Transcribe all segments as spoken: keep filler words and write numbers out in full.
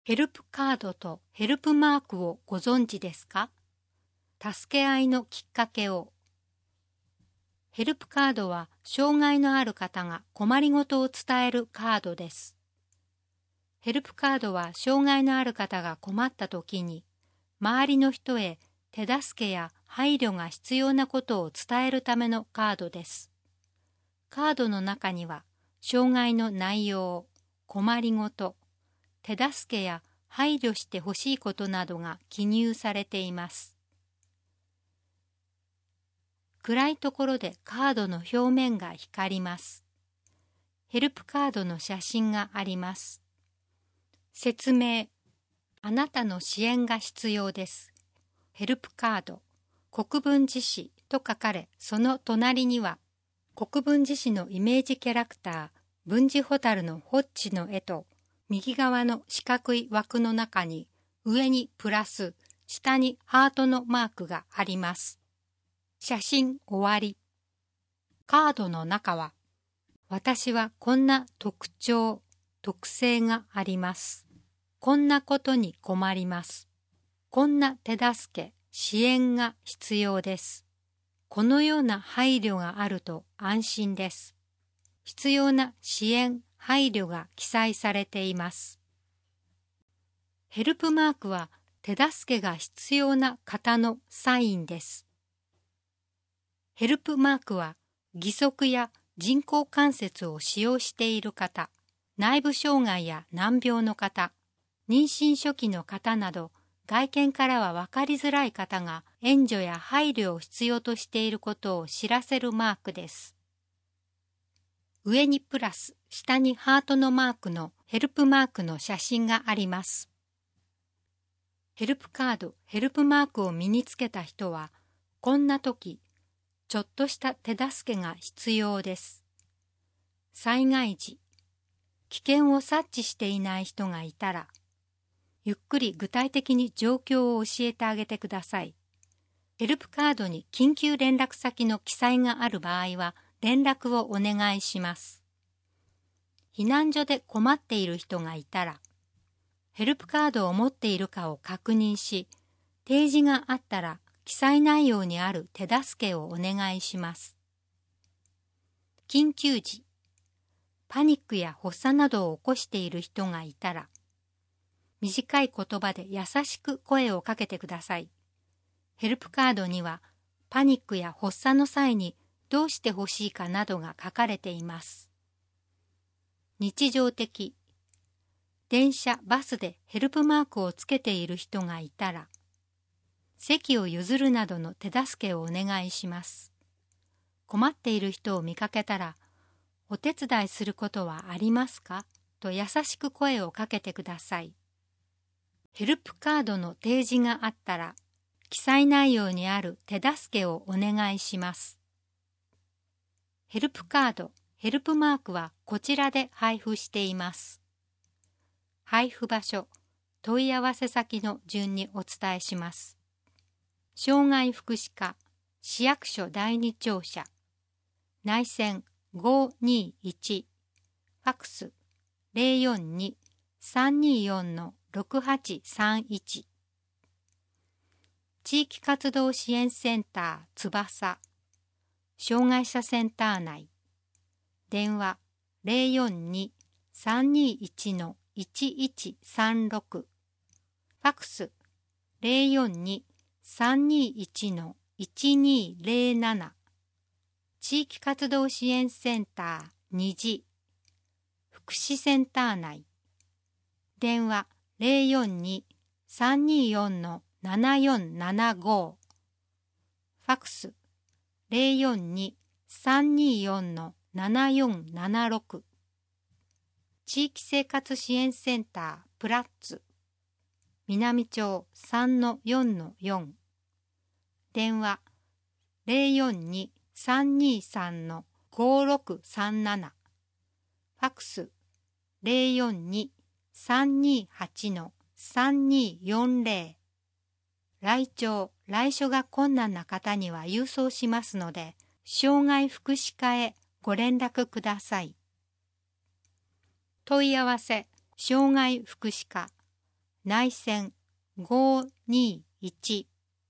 ヘルプカードとヘルプマークをご存知ですか？助け合いのきっかけを。ヘルプカードは障害のある方が困りごとを伝えるカードです。ヘルプカードは障害のある方が困った時に、周りの人へ手助けや配慮が必要なことを伝えるためのカードです。カードの中には、障害の内容、困りごと、手助けや配慮してほしいことなどが記入されています。暗いところでカードの表面が光ります。ヘルプカードの写真があります。説明。あなたの支援が必要です。ヘルプカード、国分寺市と書かれ、その隣には、国分寺市のイメージキャラクター、文治ホタルのホッチの絵と、右側の四角い枠の中に、上にプラス、下にハートのマークがあります。写真終わり。カードの中は、私はこんな特徴、特性があります。こんなことに困ります。こんな手助け、支援が必要です。このような配慮があると安心です。必要な支援、配慮が記載されています。ヘルプマークは手助けが必要な方のサインです。ヘルプマークは義足や人工関節を使用している方、内部障害や難病の方、妊娠初期の方など、外見からは分かりづらい方が援助や配慮を必要としていることを知らせるマークです。上にプラス、下にハートのマークのヘルプマークの写真があります。ヘルプカード、ヘルプマークを身につけた人は、こんな時、ちょっとした手助けが必要です。災害時、危険を察知していない人がいたら、ゆっくり具体的に状況を教えてあげてください。ヘルプカードに緊急連絡先の記載がある場合は、連絡をお願いします。避難所で困っている人がいたら、ヘルプカードを持っているかを確認し、提示があったら記載内容にある手助けをお願いします。緊急時、パニックや発作などを起こしている人がいたら、短い言葉で優しく声をかけてください。ヘルプカードには、パニックや発作の際にどうしてほしいかなどが書かれています。日常的。電車、バスでヘルプマークをつけている人がいたら、席を譲るなどの手助けをお願いします。困っている人を見かけたら、お手伝いすることはありますか？と優しく声をかけてください。ヘルプカードの提示があったら、記載内容にある手助けをお願いします。ヘルプカード、ヘルプマークはこちらで配布しています。配布場所、問い合わせ先の順にお伝えします。障害福祉課、市役所第二庁舎、内線ごーにーいち、ファクス ゼロよんにーさんにーよんのろくはちさんいち、地域活動支援センターつばさ、障害者センター内、電話 ゼロよんにーさんにーいちのいちいちさんろく、ファクス ゼロよんにーさんにーいちのいちにーゼロなな、地域活動支援センターに次、福祉センター内、電話 ゼロよんにーさんにーよんのななよんななご、ファクス ゼロよんにーさんにーよんのななよんななろく、地域生活支援センタープラッツ南町 さんのよんのよん、電話 ゼロよんにーさんにーさんのごろくさんなな、ファクス ゼロよんにーさんにーはちのさんにーよんゼロ、来庁、来所が困難な方には郵送しますので、障害福祉課へご連絡ください。問い合わせ、障害福祉課、 内線ごにいち。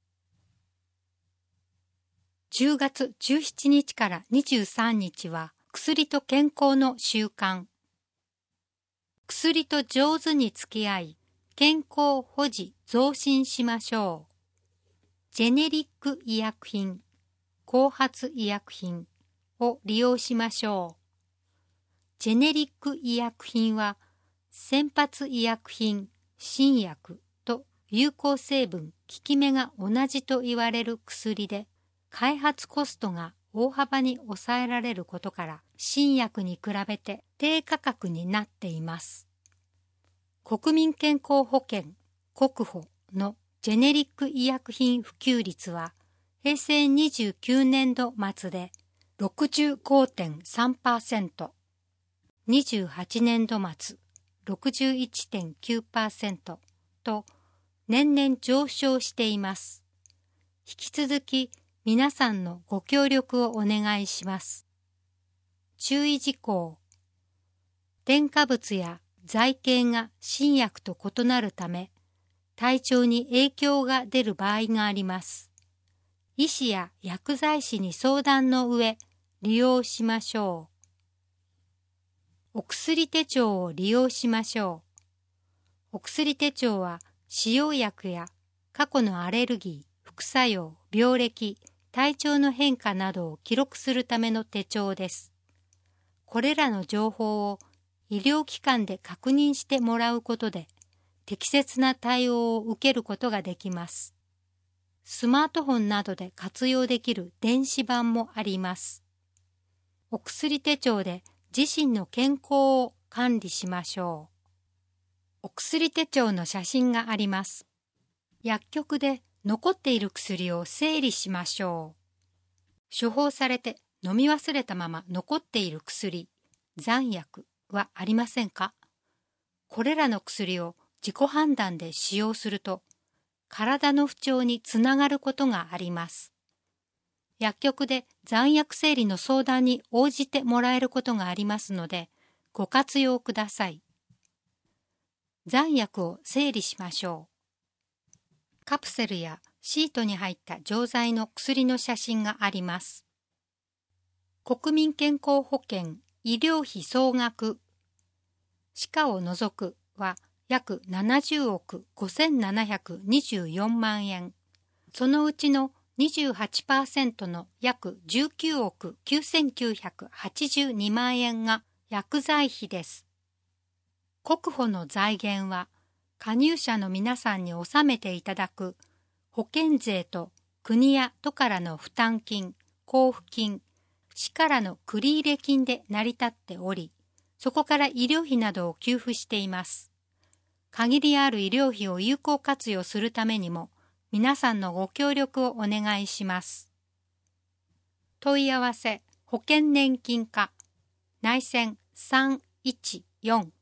じゅうがつじゅうしちにちからにじゅうさんにちは薬と健康の習慣。薬と上手に付き合い、健康保持増進しましょう。ジェネリック医薬品、後発医薬品を利用しましょう。ジェネリック医薬品は、先発医薬品、新薬と有効成分、効き目が同じと言われる薬で、開発コストが大幅に抑えられることから、新薬に比べて低価格になっています。国民健康保険、国保のジェネリック医薬品普及率は、へいせいにじゅうきゅうねんど末で ろくじゅうごてんさんパーセント、にじゅうはちねんど末 ろくじゅういちてんきゅうパーセント と年々上昇しています。引き続き皆さんのご協力をお願いします。注意事項。添加物や剤形が新薬と異なるため、体調に影響が出る場合があります。医師や薬剤師に相談の上、利用しましょう。お薬手帳を利用しましょう。お薬手帳は使用薬や過去のアレルギー、副作用、病歴、体調の変化などを記録するための手帳です。これらの情報を医療機関で確認してもらうことで、適切な対応を受けることができます。スマートフォンなどで活用できる電子版もあります。お薬手帳で自身の健康を管理しましょう。お薬手帳の写真があります。薬局で残っている薬を整理しましょう。処方されて飲み忘れたまま残っている薬、残薬はありませんか？これらの薬を自己判断で使用すると、体の不調につながることがあります。薬局で残薬整理の相談に応じてもらえることがありますので、ご活用ください。残薬を整理しましょう。カプセルやシートに入った錠剤の薬の写真があります。国民健康保険医療費総額、歯科を除くは約ななじゅうおくごせんななひゃくにじゅうよんまんえん。そのうちの にじゅうはちパーセント の約じゅうきゅうおくきゅうせんきゅうひゃくはちじゅうにまんえんが薬剤費です。国保の財源は加入者の皆さんに納めていただく保険税と国や都からの負担金、交付金、市からの繰入金で成り立っており、そこから医療費などを給付しています。限りある医療費を有効活用するためにも、皆さんのご協力をお願いします。問い合わせ、保険年金課、内線さんいちよん。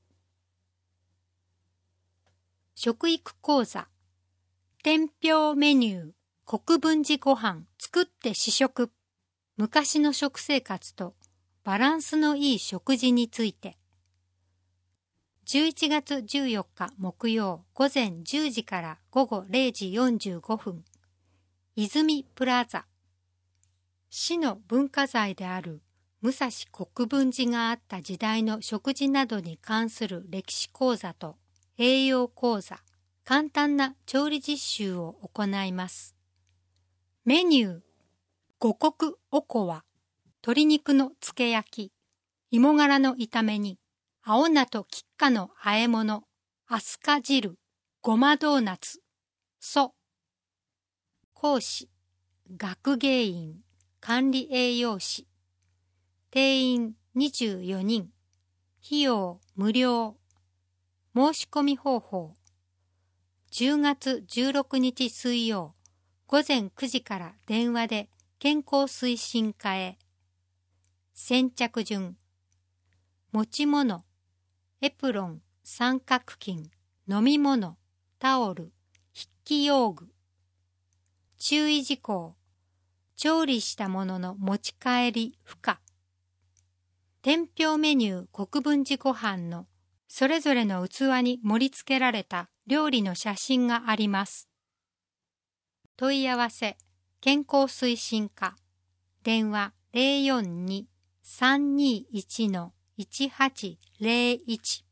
食育講座、天平メニュー、国分寺ご飯作って試食、昔の食生活とバランスのいい食事について。じゅういちがつじゅうよっか木曜午前じゅうじから午後れいじよんじゅうごふん、泉プラザ。市の文化財である武蔵国分寺があった時代の食事などに関する歴史講座と栄養講座、簡単な調理実習を行います。メニュー、五穀おこわ、鶏肉の漬け焼き、芋がらの炒め煮、青菜と菊花の和え物、アスカ汁、ごまドーナツ、蘇。講師、学芸員、管理栄養士。定員にじゅうよにん。費用無料。申し込み方法。じゅうがつじゅうろくにち水曜、午前くじから電話で健康推進課へ。先着順。持ち物、エプロン、三角巾、飲み物、タオル、筆記用具。注意事項。調理したものの持ち帰り不可。天平メニュー国分寺ご飯のそれぞれの器に盛り付けられた料理の写真があります。問い合わせ、健康推進課、電話 ゼロよんに さんにいち いちはちゼロいち